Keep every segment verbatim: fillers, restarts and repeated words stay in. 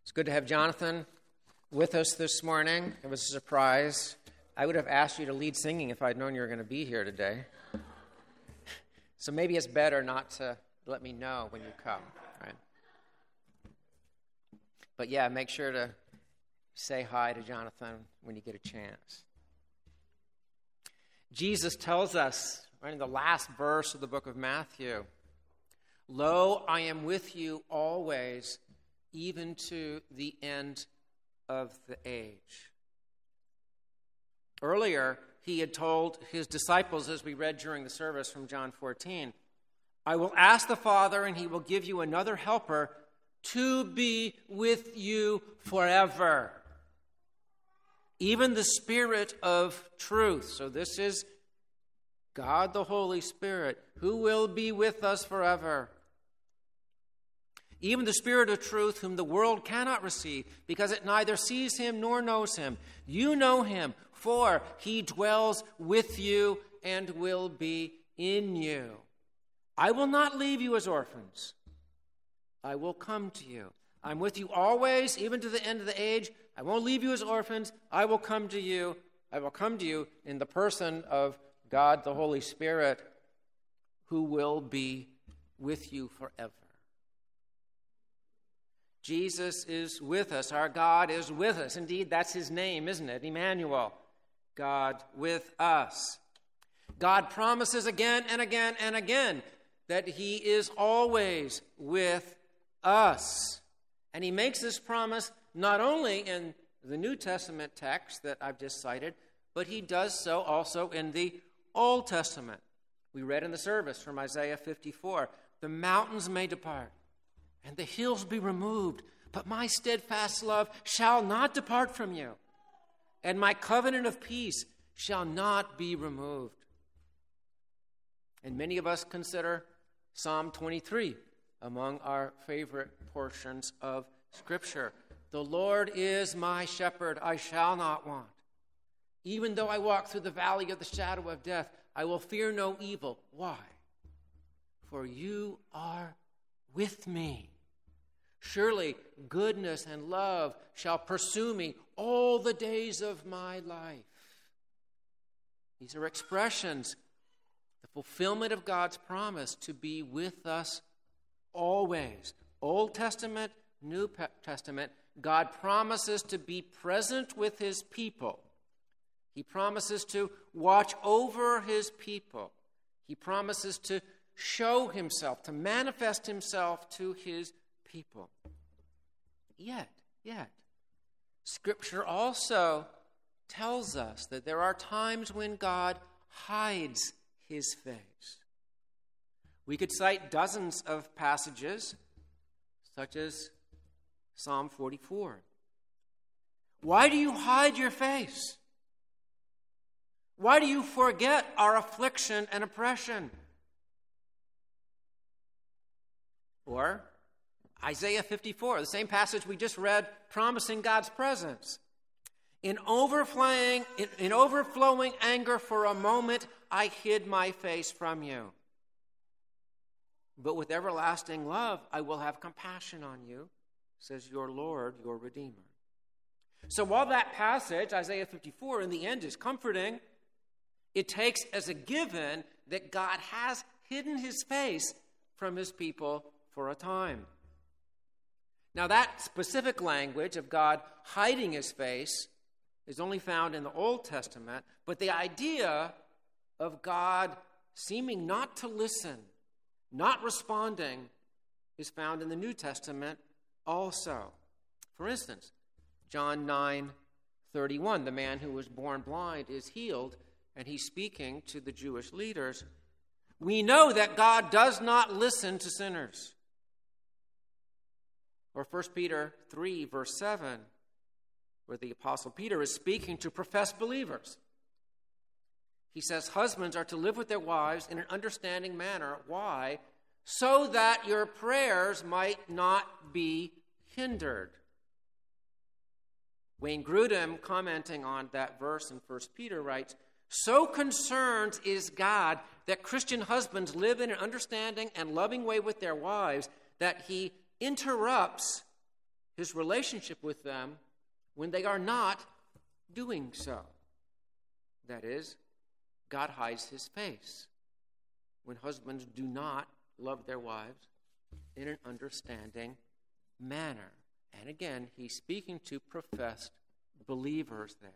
It's good to have Jonathan with us this morning. It was a surprise. I would have asked you to lead singing if I'd known you were going to be here today. So maybe it's better not to let me know when you come, right? But yeah, make sure to say hi to Jonathan when you get a chance. Jesus tells us, right in the last verse of the book of Matthew, "Lo, I am with you always, even to the end of the age." Earlier, he had told his disciples, as we read during the service from John fourteen, "I will ask the Father, and he will give you another helper to be with you forever, even the Spirit of truth." So this is God the Holy Spirit, who will be with us forever. "Even the Spirit of truth, whom the world cannot receive, because it neither sees him nor knows him. You know him, for he dwells with you and will be in you. I will not leave you as orphans. I will come to you. I'm with you always, even to the end of the age. I won't leave you as orphans. I will come to you. I will come to you in the person of God the Holy Spirit, who will be with you forever." Jesus is with us. Our God is with us. Indeed, that's his name, isn't it? Emmanuel, God with us. God promises again and again and again that he is always with us. And he makes this promise not only in the New Testament text that I've just cited, but he does so also in the Old Testament. We read in the service from Isaiah fifty-four, "The mountains may depart, and the hills be removed, but my steadfast love shall not depart from you, and my covenant of peace shall not be removed." And many of us consider Psalm twenty-three among our favorite portions of Scripture. "The Lord is my shepherd, I shall not want. Even though I walk through the valley of the shadow of death, I will fear no evil." Why? "For you are with me. Surely goodness and love shall pursue me all the days of my life." These are expressions, the fulfillment of God's promise to be with us always. Old Testament, New Testament, God promises to be present with his people. He promises to watch over his people. He promises to show himself, to manifest himself to his people. Yet, yet, Scripture also tells us that there are times when God hides his face. We could cite dozens of passages, such as Psalm forty-four. "Why do you hide your face? Why do you forget our affliction and oppression?" Or Isaiah fifty-four, the same passage we just read, promising God's presence. In overflowing, in, in overflowing anger for a moment, I hid my face from you. But with everlasting love, I will have compassion on you, says your Lord, your Redeemer. So while that passage, Isaiah fifty-four, in the end is comforting, it takes as a given that God has hidden his face from his people for a time. Now, that specific language of God hiding his face is only found in the Old Testament, but the idea of God seeming not to listen, not responding, is found in the New Testament also. For instance, John nine thirty-one, the man who was born blind is healed, and he's speaking to the Jewish leaders. "We know that God does not listen to sinners." Or First Peter three, verse seven, where the Apostle Peter is speaking to professed believers. He says, "Husbands are to live with their wives in an understanding manner." Why? "So that your prayers might not be hindered." Wayne Grudem, commenting on that verse in First Peter, writes, "So concerned is God that Christian husbands live in an understanding and loving way with their wives that he interrupts his relationship with them when they are not doing so. That is, God hides his face when husbands do not love their wives in an understanding manner. And again, he's speaking to professed believers there.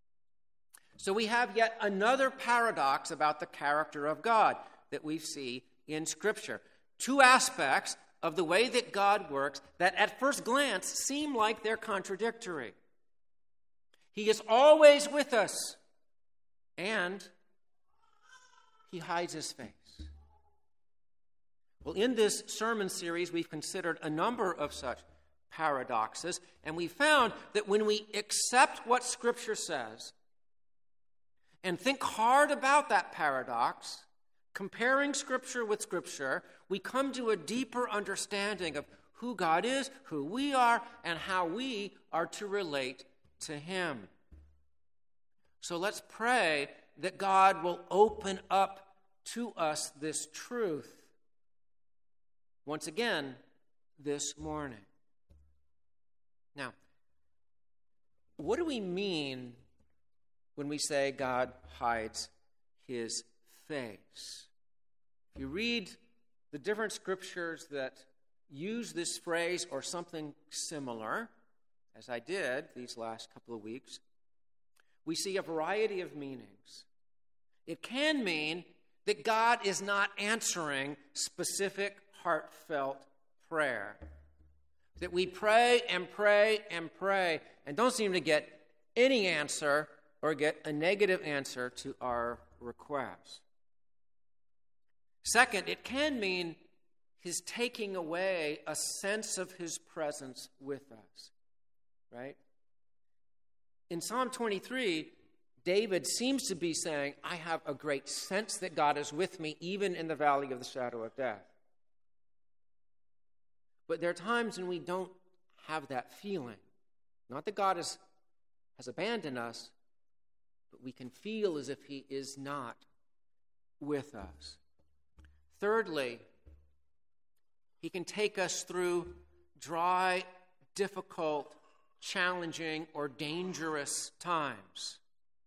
So we have yet another paradox about the character of God that we see in Scripture. Two aspects of the way that God works that at first glance seem like they're contradictory. He is always with us, and he hides his face. Well, in this sermon series, we've considered a number of such paradoxes, and we found that when we accept what Scripture says and think hard about that paradox, comparing Scripture with Scripture, we come to a deeper understanding of who God is, who we are, and how we are to relate to him. So let's pray that God will open up to us this truth once again this morning. Now, what do we mean when we say God hides his face? If you read the different scriptures that use this phrase or something similar, as I did these last couple of weeks, we see a variety of meanings. It can mean that God is not answering specific heartfelt prayer. That we pray and pray and pray and don't seem to get any answer or get a negative answer to our request. Second, it can mean his taking away a sense of his presence with us, right? In Psalm twenty-three, David seems to be saying, I have a great sense that God is with me even in the valley of the shadow of death. But there are times when we don't have that feeling. Not that God is, has abandoned us, but we can feel as if he is not with us. Thirdly, he can take us through dry, difficult, challenging, or dangerous times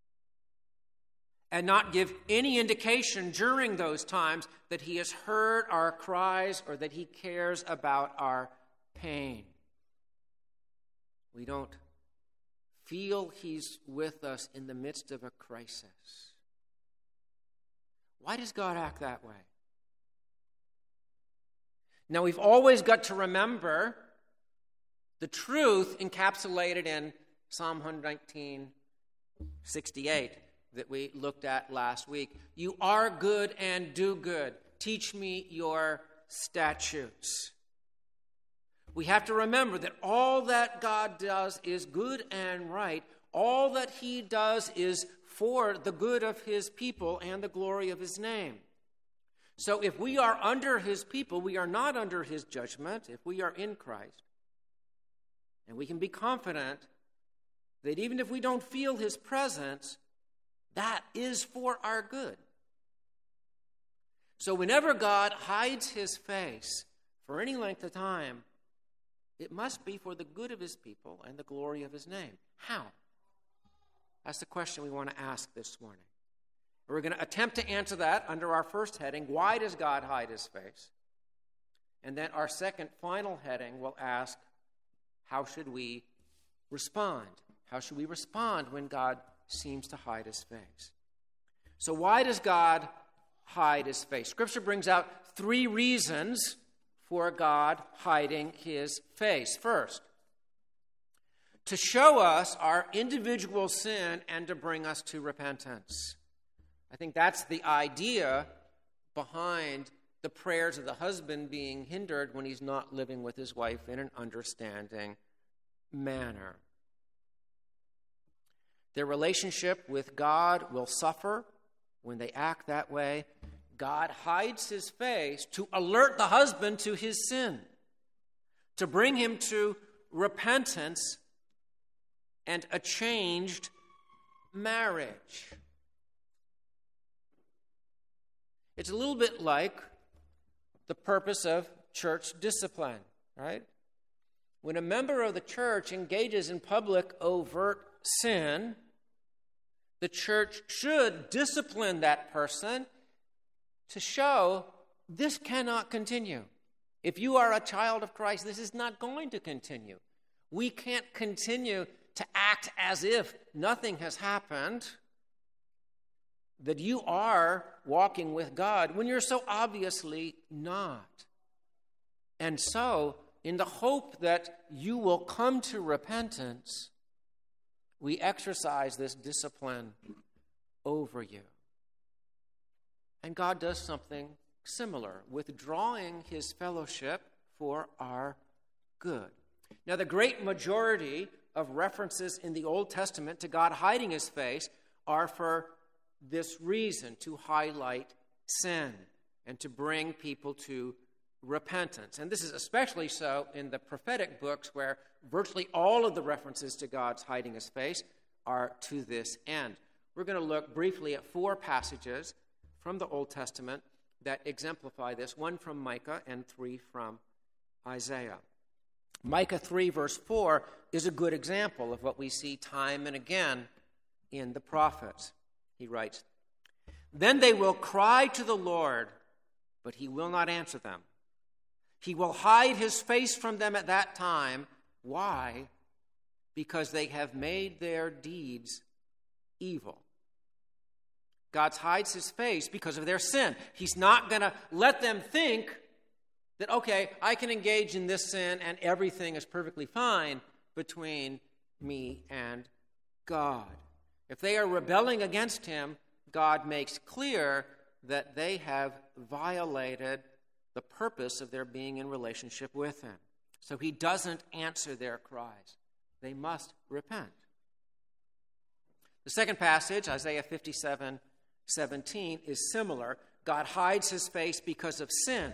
and not give any indication during those times that he has heard our cries or that he cares about our pain. We don't feel he's with us in the midst of a crisis. Why does God act that way? Now, we've always got to remember the truth encapsulated in Psalm one nineteen, sixty-eight that we looked at last week. You are good and do good. Teach me your statutes. We have to remember that all that God does is good and right. All that he does is for the good of his people and the glory of his name. So if we are under his people, we are not under his judgment if we are in Christ. And we can be confident that even if we don't feel his presence, that is for our good. So whenever God hides his face for any length of time, it must be for the good of his people and the glory of his name. How? That's the question we want to ask this morning. We're going to attempt to answer that under our first heading, why does God hide his face? And then our second, final heading will ask, how should we respond? How should we respond when God seems to hide his face? So why does God hide his face? Scripture brings out three reasons for God hiding his face. First, to show us our individual sin and to bring us to repentance. I think that's the idea behind the prayers of the husband being hindered when he's not living with his wife in an understanding manner. Their relationship with God will suffer when they act that way. God hides his face to alert the husband to his sin, to bring him to repentance and a changed marriage. It's a little bit like the purpose of church discipline, right? When a member of the church engages in public overt sin, the church should discipline that person to show this cannot continue. If you are a child of Christ, this is not going to continue. We can't continue to act as if nothing has happened, that you are walking with God when you're so obviously not. And so, in the hope that you will come to repentance, we exercise this discipline over you. And God does something similar, withdrawing his fellowship for our good. Now, the great majority of references in the Old Testament to God hiding his face are for this reason, to highlight sin and to bring people to repentance. And this is especially so in the prophetic books, where virtually all of the references to God's hiding his face are to this end. We're going to look briefly at four passages from the Old Testament that exemplify this, one from Micah and three from Isaiah. Micah three, verse four, is a good example of what we see time and again in the prophets. He writes, "Then they will cry to the Lord, but he will not answer them. He will hide his face from them at that time." Why? Because they have made their deeds evil. God hides his face because of their sin. He's not going to let them think that, okay, I can engage in this sin and everything is perfectly fine between me and God. If they are rebelling against him, God makes clear that they have violated the purpose of their being in relationship with him. So he doesn't answer their cries. They must repent. The second passage, Isaiah fifty-seven seventeen, is similar. God hides his face because of sin.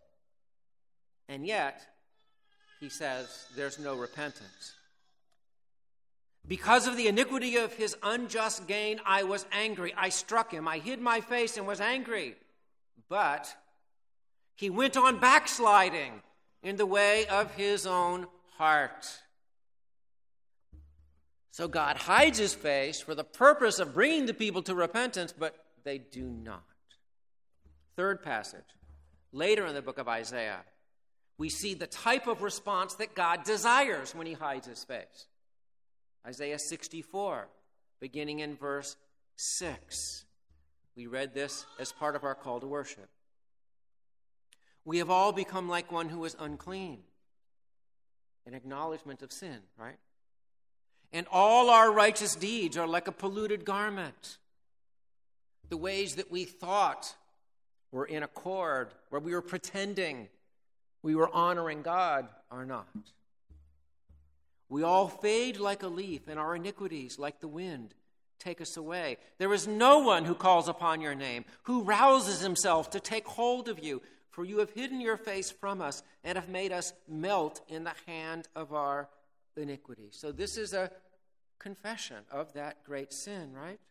And yet, he says there's no repentance. "Because of the iniquity of his unjust gain, I was angry. I struck him. I hid my face and was angry. But he went on backsliding in the way of his own heart." So God hides his face for the purpose of bringing the people to repentance, but they do not. Third passage, later in the book of Isaiah, we see the type of response that God desires when he hides his face. Isaiah sixty-four, beginning in verse six. We read this as part of our call to worship. "We have all become like one who is unclean." An acknowledgement of sin, right? "And all our righteous deeds are like a polluted garment." The ways that we thought were in accord, where we were pretending we were honoring God, are not. "We all fade like a leaf, and our iniquities, like the wind, take us away. There is no one who calls upon your name, who rouses himself to take hold of you. For you have hidden your face from us and have made us melt in the hand of our iniquity." So this is a confession of that great sin, right?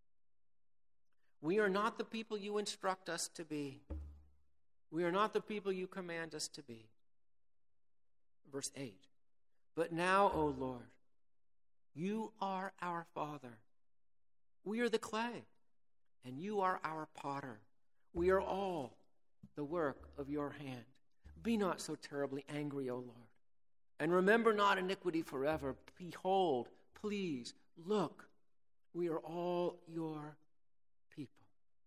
We are not the people you instruct us to be. We are not the people you command us to be. Verse eight. "But now, O Lord, you are our Father. We are the clay, and you are our potter. We are all the work of your hand. Be not so terribly angry, O Lord, and remember not iniquity forever. Behold, please, look, we are all your people."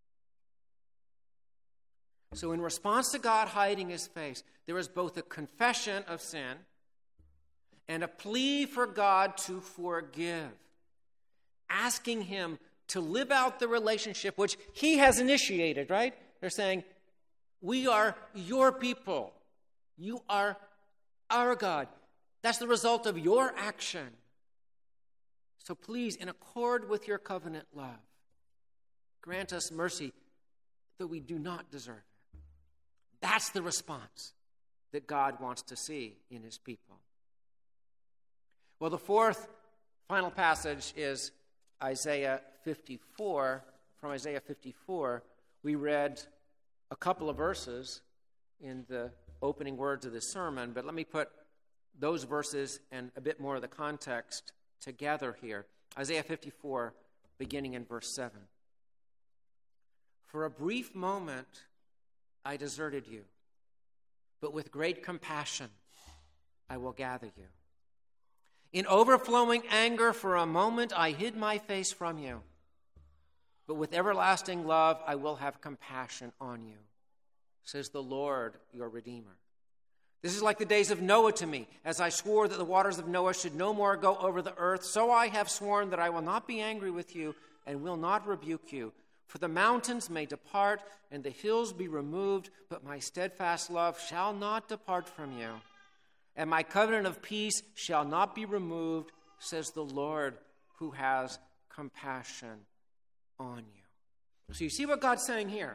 So in response to God hiding his face, there is both a confession of sin and a plea for God to forgive, asking him to live out the relationship which he has initiated, right? They're saying, we are your people. You are our God. That's the result of your action. So please, in accord with your covenant love, grant us mercy that we do not deserve. That's the response that God wants to see in his people. Well, the fourth final passage is Isaiah fifty-four. From Isaiah fifty-four, we read a couple of verses in the opening words of this sermon, but let me put those verses and a bit more of the context together here. Isaiah fifty-four, beginning in verse seven. For a brief moment I deserted you, but with great compassion I will gather you. In overflowing anger for a moment I hid my face from you, but with everlasting love I will have compassion on you, says the Lord your Redeemer. This is like the days of Noah to me, as I swore that the waters of Noah should no more go over the earth. So I have sworn that I will not be angry with you and will not rebuke you. For the mountains may depart and the hills be removed, but my steadfast love shall not depart from you. And my covenant of peace shall not be removed, says the Lord who has compassion on you. So you see what God's saying here?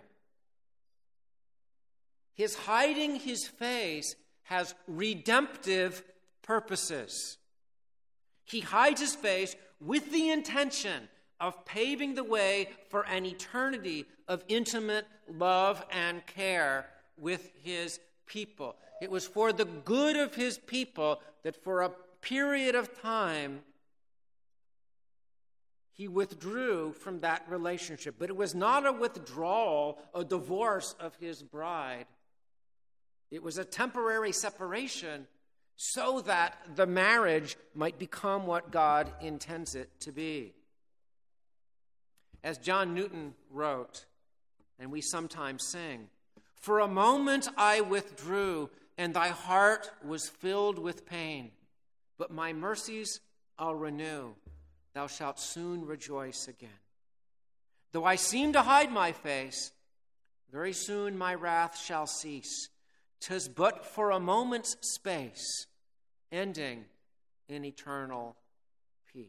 His hiding his face has redemptive purposes. He hides his face with the intention of paving the way for an eternity of intimate love and care with his people. It was for the good of his people that for a period of time he withdrew from that relationship. But it was not a withdrawal, a divorce of his bride. It was a temporary separation so that the marriage might become what God intends it to be. As John Newton wrote, and we sometimes sing, for a moment I withdrew, and thy heart was filled with pain. But my mercies I'll renew. Thou shalt soon rejoice again. Though I seem to hide my face, very soon my wrath shall cease. 'Tis but for a moment's space, ending in eternal peace.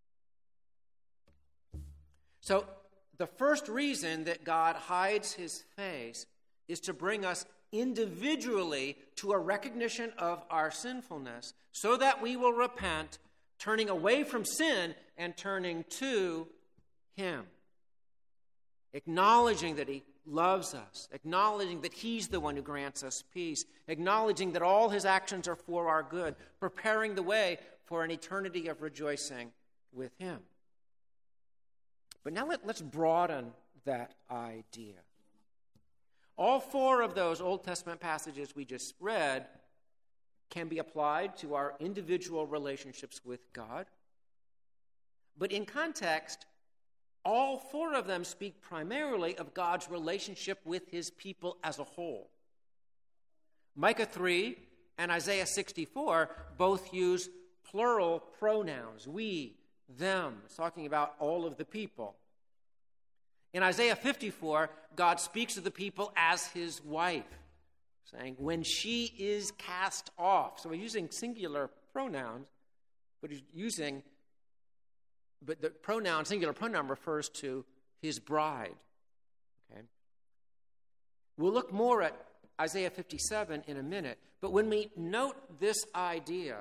So, the first reason that God hides his face is to bring us individually to a recognition of our sinfulness, so that we will repent, turning away from sin and turning to him. Acknowledging that he loves us, acknowledging that he's the one who grants us peace, acknowledging that all his actions are for our good, preparing the way for an eternity of rejoicing with him. But now let, let's broaden that idea. All four of those Old Testament passages we just read can be applied to our individual relationships with God. But in context, all four of them speak primarily of God's relationship with his people as a whole. Micah three and Isaiah sixty-four both use plural pronouns, we, them, talking about all of the people. In Isaiah fifty-four, God speaks to the people as his wife, saying, when she is cast off. So he's using singular pronouns, but he's using, but the pronoun, singular pronoun, refers to his bride. Okay? We'll look more at Isaiah fifty-seven in a minute, but when we note this idea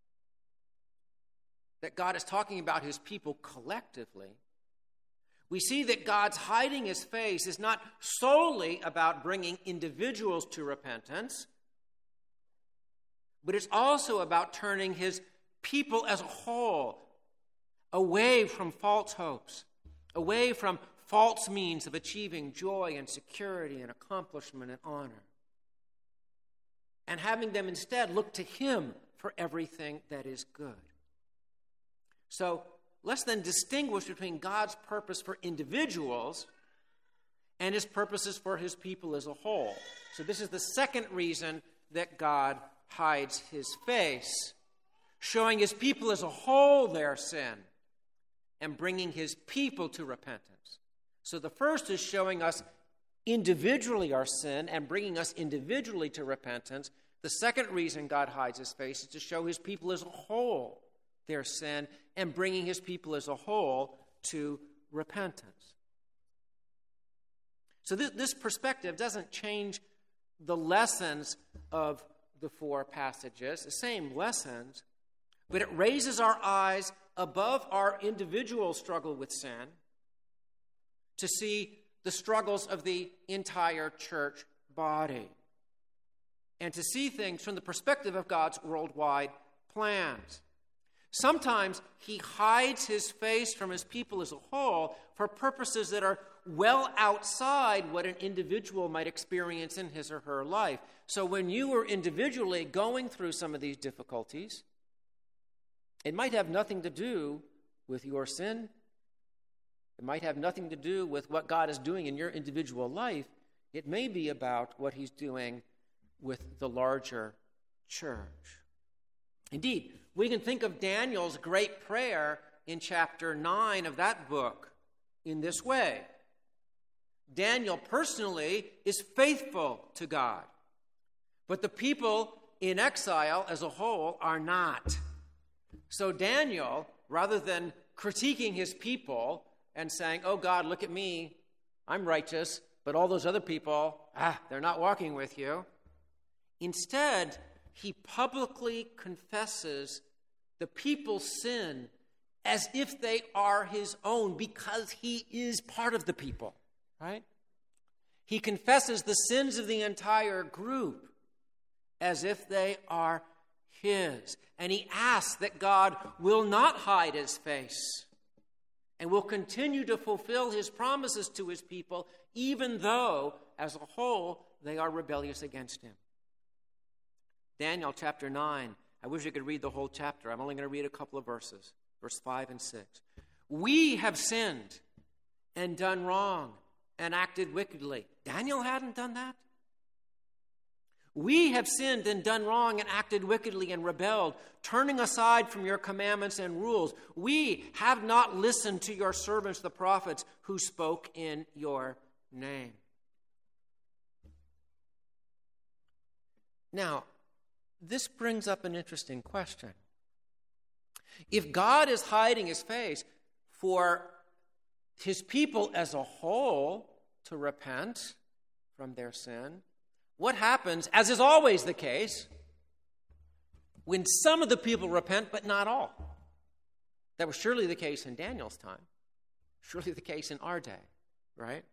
that God is talking about his people collectively, we see that God's hiding his face is not solely about bringing individuals to repentance, but it's also about turning his people as a whole away from false hopes, away from false means of achieving joy and security and accomplishment and honor, and having them instead look to him for everything that is good. So let's then distinguish between God's purpose for individuals and his purposes for his people as a whole. So this is the second reason that God hides his face, showing his people as a whole their sin and bringing his people to repentance. So the first is showing us individually our sin and bringing us individually to repentance. The second reason God hides his face is to show his people as a whole their sin and bringing his people as a whole to repentance. So this, this perspective doesn't change the lessons of the four passages, the same lessons, but it raises our eyes above our individual struggle with sin to see the struggles of the entire church body. and to see things from the perspective of God's worldwide plans. Sometimes he hides his face from his people as a whole for purposes that are well outside what an individual might experience in his or her life. So when you are individually going through some of these difficulties, it might have nothing to do with your sin. It might have nothing to do with what God is doing in your individual life. It may be about what he's doing with the larger church. Indeed, we can think of Daniel's great prayer in chapter nine of that book in this way. Daniel personally is faithful to God, but the people in exile as a whole are not. So Daniel, rather than critiquing his people and saying, oh God, look at me, I'm righteous, but all those other people, ah, they're not walking with you. Instead, he publicly confesses the people's sin as if they are his own because he is part of the people, right? He confesses the sins of the entire group as if they are his. And he asks that God will not hide his face and will continue to fulfill his promises to his people, even though, as a whole, they are rebellious against him. Daniel chapter nine. I wish I could read the whole chapter. I'm only going to read a couple of verses, verse five and six. We have sinned and done wrong and acted wickedly. Daniel hadn't done that. We have sinned and done wrong and acted wickedly and rebelled, turning aside from your commandments and rules. We have not listened to your servants, the prophets, who spoke in your name. Now, this brings up an interesting question. If God is hiding his face for his people as a whole to repent from their sin, what happens, as is always the case, when some of the people repent, but not all? That was surely the case in Daniel's time. Surely the case in our day, right?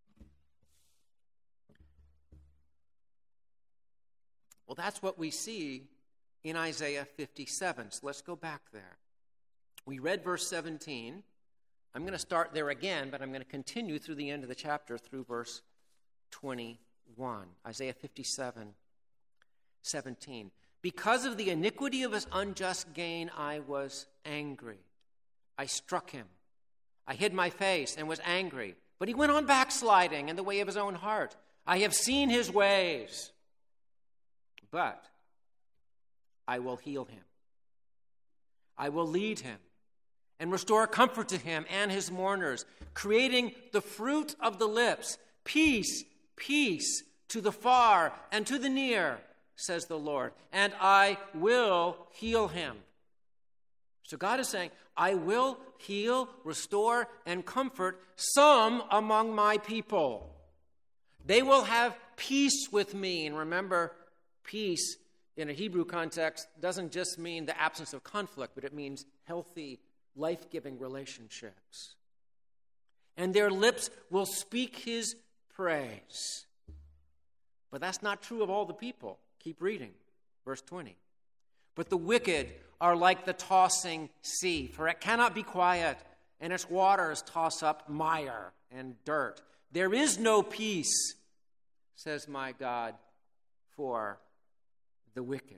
Well, that's what we see in Isaiah fifty-seven. So let's go back there. We read verse seventeen. I'm going to start there again, but I'm going to continue through the end of the chapter through verse twenty-one. Isaiah fifty-seven, seventeen. Because of the iniquity of his unjust gain, I was angry. I struck him. I hid my face and was angry. But he went on backsliding in the way of his own heart. I have seen his ways, but I will heal him. I will lead him and restore comfort to him and his mourners, creating the fruit of the lips, peace, peace to the far and to the near, says the Lord, and I will heal him. So God is saying, I will heal, restore, and comfort some among my people. They will have peace with me. And remember, peace in a Hebrew context doesn't just mean the absence of conflict, but it means healthy, life-giving relationships. And their lips will speak his praise. But that's not true of all the people. Keep reading, verse twenty. But the wicked are like the tossing sea, for it cannot be quiet, and its waters toss up mire and dirt. There is no peace, says my God, for the wicked.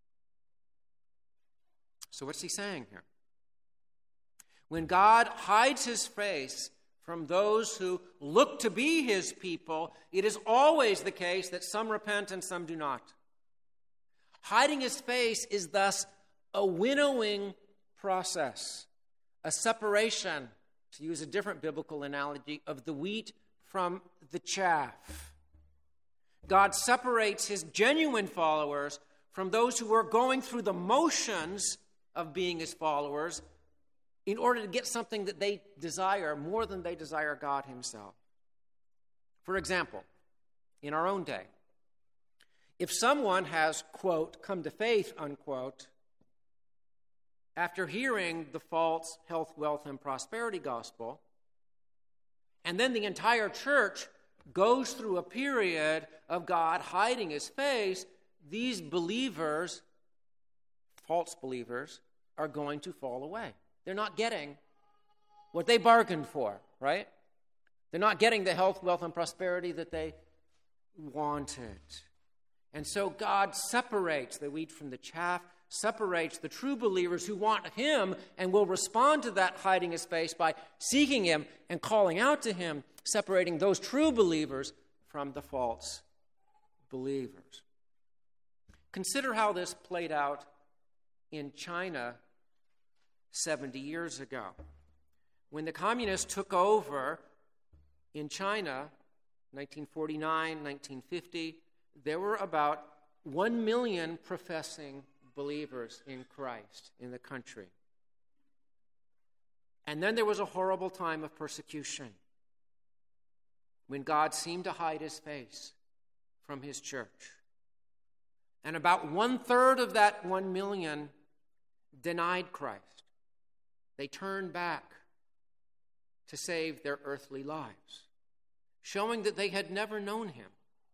So what's he saying here? When God hides his face from those who look to be his people, it is always the case that some repent and some do not. Hiding his face is thus a winnowing process, a separation, to use a different biblical analogy, of the wheat from the chaff. God separates his genuine followers from those who are going through the motions of being his followers in order to get something that they desire more than they desire God himself. For example, in our own day, if someone has, quote, come to faith, unquote, after hearing the false health, wealth, and prosperity gospel, and then the entire church goes through a period of God hiding his face, these believers, false believers, are going to fall away. They're not getting what they bargained for, right? They're not getting the health, wealth, and prosperity that they wanted. And so God separates the wheat from the chaff, separates the true believers who want him and will respond to that hiding his face by seeking him and calling out to him, separating those true believers from the false believers. Consider how this played out in China seventy years ago. When the communists took over in China, nineteen forty-nine, nineteen fifty, there were about one million professing believers in Christ in the country. And then there was a horrible time of persecution when God seemed to hide his face from his church. And about one-third of that one million denied Christ. They turned back to save their earthly lives, showing that they had never known him.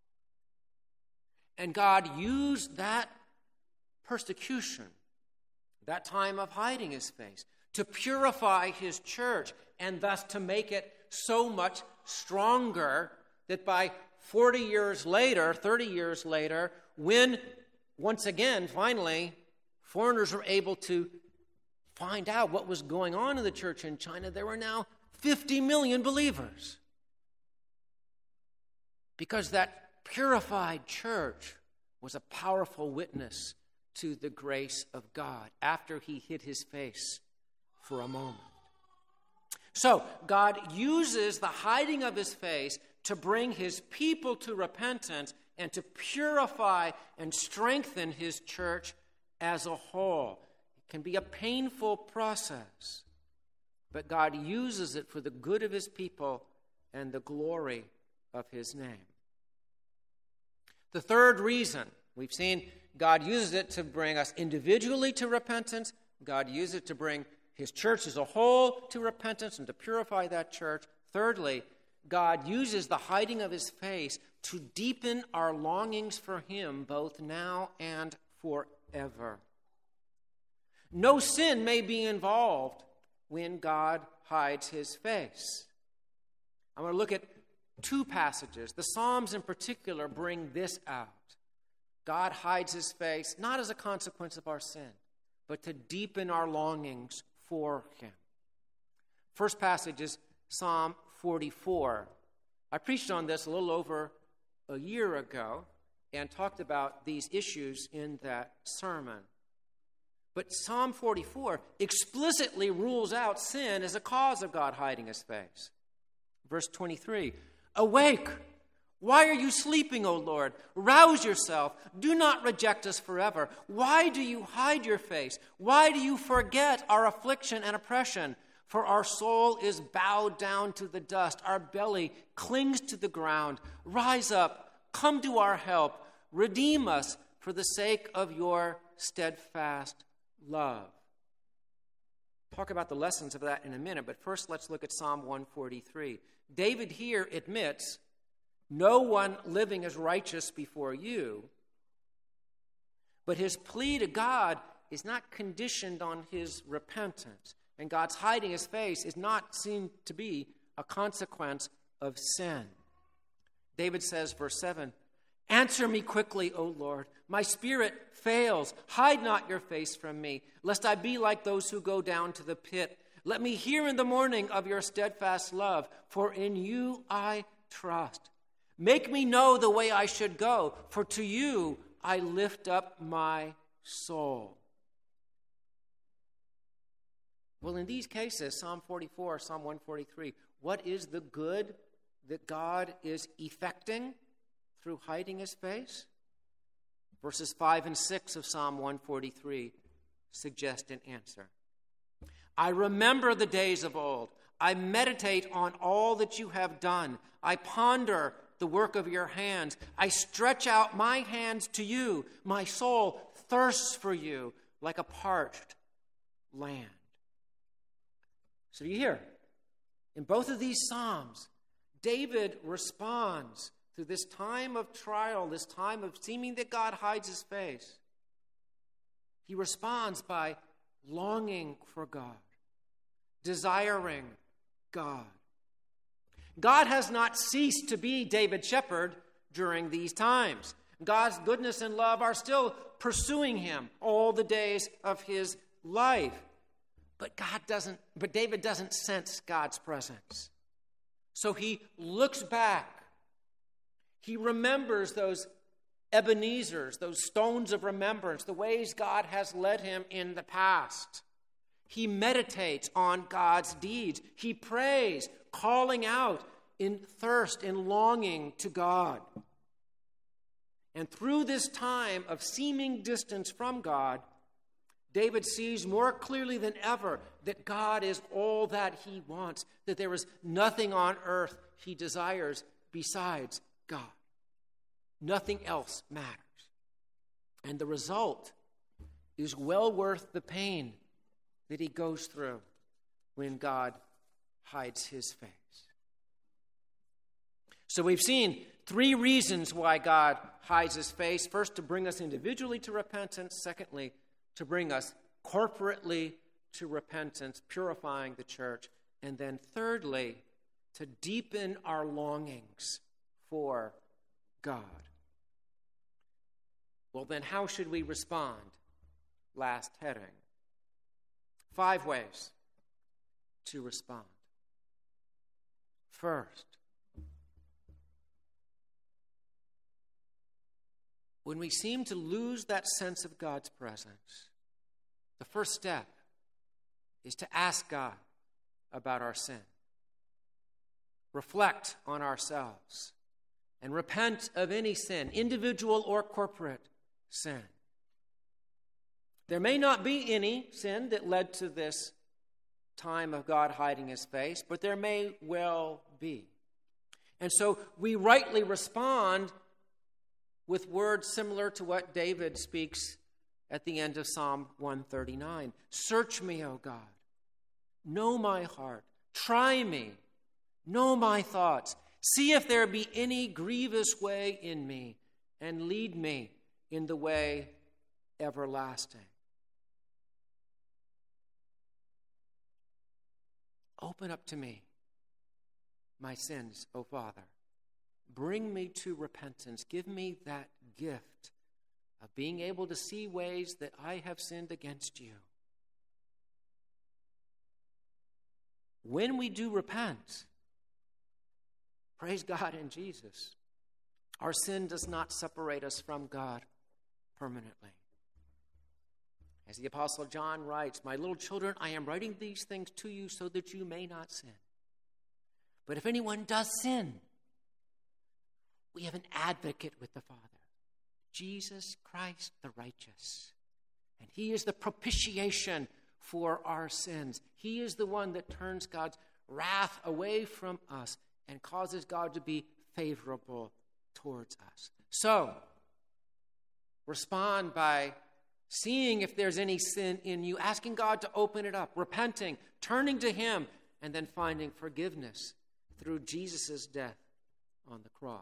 And God used that persecution, that time of hiding his face, to purify his church and thus to make it so much stronger that by forty years later, thirty years later, when once again, finally, foreigners were able to find out what was going on in the church in China, there were now fifty million believers. Because that purified church was a powerful witness to the grace of God after he hid his face for a moment. So, God uses the hiding of his face to bring his people to repentance and to purify and strengthen his church as a whole. It can be a painful process, but God uses it for the good of his people and the glory of his name. The third reason, we've seen God uses it to bring us individually to repentance. God uses it to bring his church as a whole to repentance and to purify that church. Thirdly, God uses the hiding of his face to deepen our longings for him both now and forever. No sin may be involved when God hides his face. I'm going to look at two passages. The Psalms in particular bring this out. God hides his face not as a consequence of our sin, but to deepen our longings for him. First passage is Psalm forty-four. I preached on this a little over a year ago and talked about these issues in that sermon. But Psalm forty-four explicitly rules out sin as a cause of God hiding his face. Verse twenty-three, awake! Why are you sleeping, O Lord? Rouse yourself. Do not reject us forever. Why do you hide your face? Why do you forget our affliction and oppression? For our soul is bowed down to the dust. Our belly clings to the ground. Rise up. Come to our help. Redeem us for the sake of your steadfast love. Talk about the lessons of that in a minute, but first let's look at Psalm one forty-three. David here admits, no one living is righteous before you, but his plea to God is not conditioned on his repentance, and God's hiding his face is not seen to be a consequence of sin. David says, verse seven, answer me quickly, O Lord. My spirit fails. Hide not your face from me, lest I be like those who go down to the pit. Let me hear in the morning of your steadfast love, for in you I trust. Make me know the way I should go, for to you I lift up my soul. Well, in these cases, Psalm forty-four, Psalm one forty-three, what is the good that God is effecting through hiding his face? Verses five and six of Psalm one forty-three suggest an answer. I remember the days of old. I meditate on all that you have done. I ponder the work of your hands. I stretch out my hands to you. My soul thirsts for you like a parched land. So do you hear? In both of these Psalms, David responds through this time of trial, this time of seeming that God hides his face, he responds by longing for God, desiring God. God has not ceased to be David's shepherd during these times. God's goodness and love are still pursuing him all the days of his life. But God doesn't, but David doesn't sense God's presence. So he looks back. He remembers those Ebenezer's, those stones of remembrance, the ways God has led him in the past. He meditates on God's deeds. He prays, calling out in thirst, in longing to God. And through this time of seeming distance from God, David sees more clearly than ever that God is all that he wants, that there is nothing on earth he desires besides God. Nothing else matters. And the result is well worth the pain that he goes through when God hides his face. So we've seen three reasons why God hides his face. First, to bring us individually to repentance. Secondly, to bring us corporately to repentance, purifying the church. And then thirdly, to deepen our longings for God. Well, then how should we respond? Last heading. Five ways to respond. First, when we seem to lose that sense of God's presence, the first step is to ask God about our sin. Reflect on ourselves and repent of any sin, individual or corporate sin. There may not be any sin that led to this time of God hiding his face, but there may well be. And so we rightly respond with words similar to what David speaks at the end of Psalm one thirty-nine. Search me, O God. Know my heart. Try me. Know my thoughts. See if there be any grievous way in me, and lead me in the way everlasting. Open up to me my sins, O Father. Bring me to repentance. Give me that gift of being able to see ways that I have sinned against you. When we do repent, praise God in Jesus, our sin does not separate us from God permanently. As the Apostle John writes, my little children, I am writing these things to you so that you may not sin. But if anyone does sin, we have an advocate with the Father, Jesus Christ the righteous. And he is the propitiation for our sins. He is the one that turns God's wrath away from us and causes God to be favorable towards us. So, respond by seeing if there's any sin in you, asking God to open it up, repenting, turning to him, and then finding forgiveness through Jesus' death on the cross.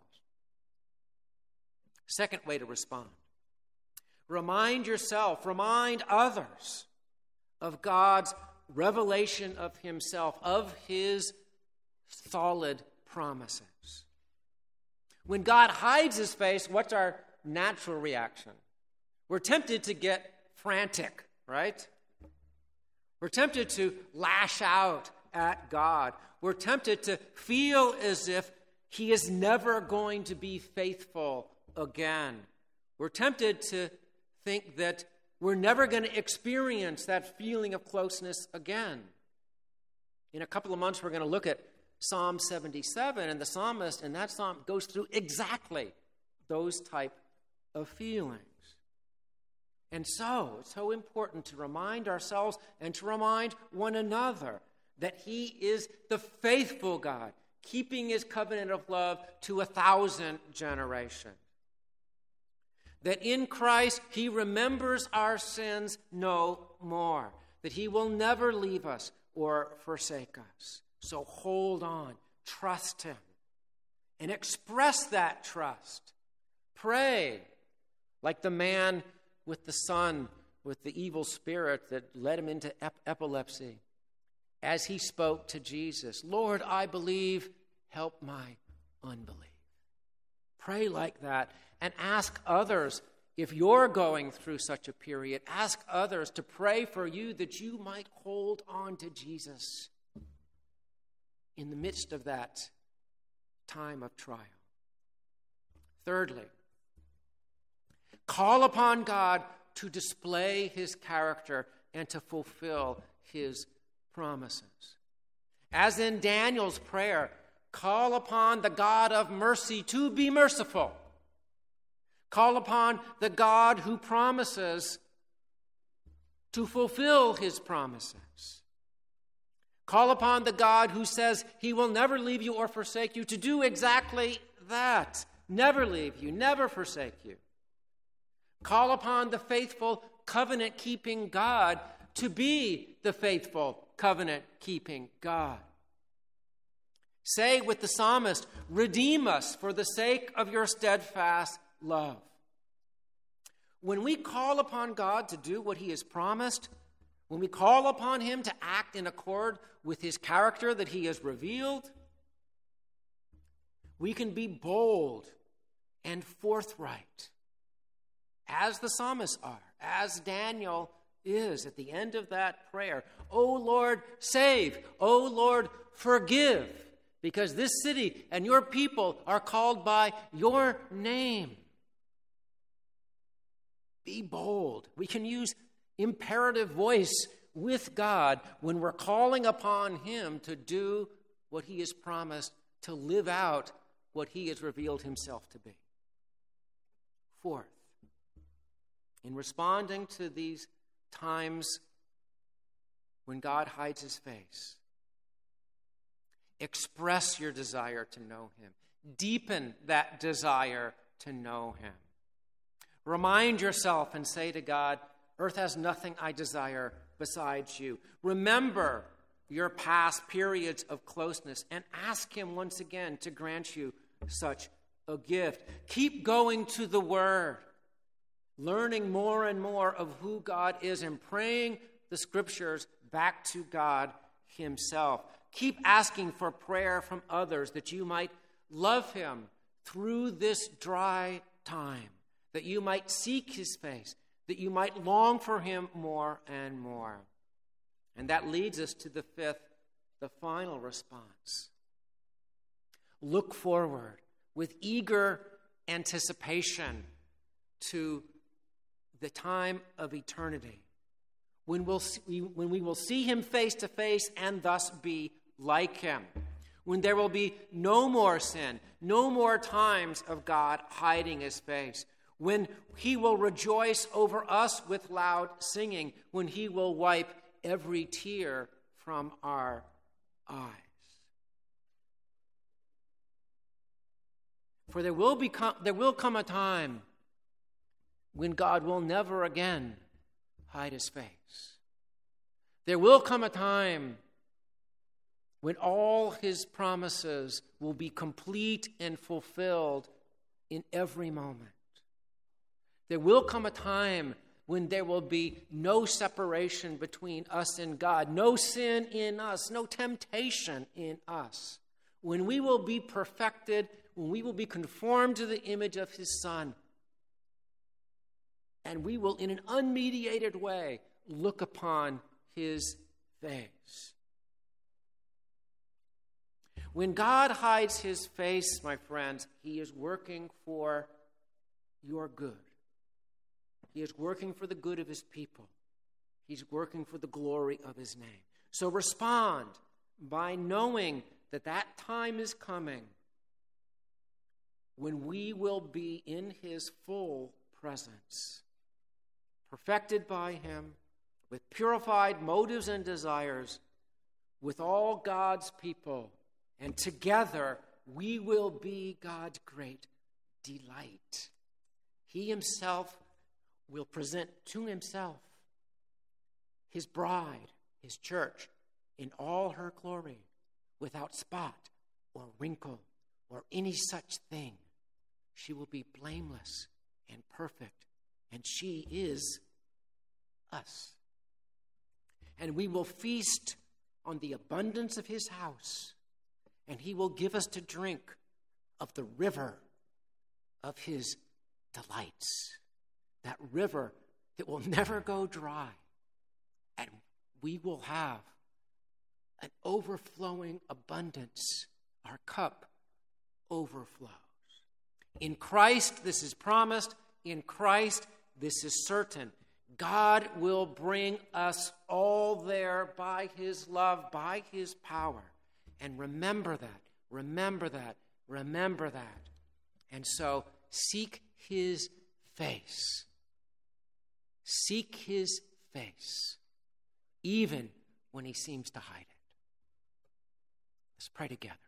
Second way to respond. Remind yourself, remind others of God's revelation of himself, of his solid promises. When God hides his face, what's our natural reaction? We're tempted to get frantic, right? We're tempted to lash out at God. We're tempted to feel as if he is never going to be faithful again. We're tempted to think that we're never going to experience that feeling of closeness again. In a couple of months, we're going to look at Psalm seventy-seven, and the psalmist in that psalm goes through exactly those type of feelings. And so, it's so important to remind ourselves and to remind one another that he is the faithful God, keeping his covenant of love to a thousand generations. That in Christ, he remembers our sins no more. That he will never leave us or forsake us. So hold on. Trust him. and express that trust. Pray like the man with the son, with the evil spirit that led him into ep- epilepsy, as he spoke to Jesus, Lord, I believe, help my unbelief. Pray like that and ask others, if you're going through such a period, ask others to pray for you that you might hold on to Jesus in the midst of that time of trial. Thirdly, call upon God to display his character and to fulfill his promises. As in Daniel's prayer, call upon the God of mercy to be merciful. Call upon the God who promises to fulfill his promises. Call upon the God who says he will never leave you or forsake you to do exactly that. Never leave you, never forsake you. Call upon the faithful, covenant-keeping God to be the faithful, covenant-keeping God. Say with the psalmist, redeem us for the sake of your steadfast love. When we call upon God to do what he has promised, when we call upon him to act in accord with his character that he has revealed, we can be bold and forthright, as the psalmists are, as Daniel is at the end of that prayer. O Lord, save. O Lord, forgive. Because this city and your people are called by your name. Be bold. We can use imperative voice with God when we're calling upon him to do what he has promised, to live out what he has revealed himself to be. Fourth, in responding to these times when God hides his face, express your desire to know him. Deepen that desire to know him. Remind yourself and say to God, earth has nothing I desire besides you. Remember your past periods of closeness and ask him once again to grant you such a gift. Keep going to the Word, learning more and more of who God is and praying the Scriptures back to God himself. Keep asking for prayer from others that you might love him through this dry time, that you might seek his face, that you might long for him more and more. And that leads us to the fifth, the final response. Look forward with eager anticipation to the time of eternity, when we'll see, when we will see him face to face and thus be like him, when there will be no more sin, no more times of God hiding his face, when he will rejoice over us with loud singing, when he will wipe every tear from our eyes. For there will be there will come a time when God will never again hide his face. There will come a time when all his promises will be complete and fulfilled in every moment. There will come a time when there will be no separation between us and God, no sin in us, no temptation in us. When we will be perfected, when we will be conformed to the image of his Son, and we will, in an unmediated way, look upon his face. When God hides his face, my friends, he is working for your good. He is working for the good of his people. He's working for the glory of his name. So respond by knowing that that time is coming when we will be in his full presence, perfected by him, with purified motives and desires, with all God's people, and together we will be God's great delight. He himself will present to himself his bride, his church, in all her glory, without spot or wrinkle or any such thing. She will be blameless and perfect, and she is us. And we will feast on the abundance of his house, and he will give us to drink of the river of his delights, that river that will never go dry. And we will have an overflowing abundance. Our cup overflows. In Christ, this is promised. In Christ, this is certain. God will bring us all there by his love, by his power. And remember that, remember that, remember that. And so seek his face. Seek his face, even when he seems to hide it. Let's pray together.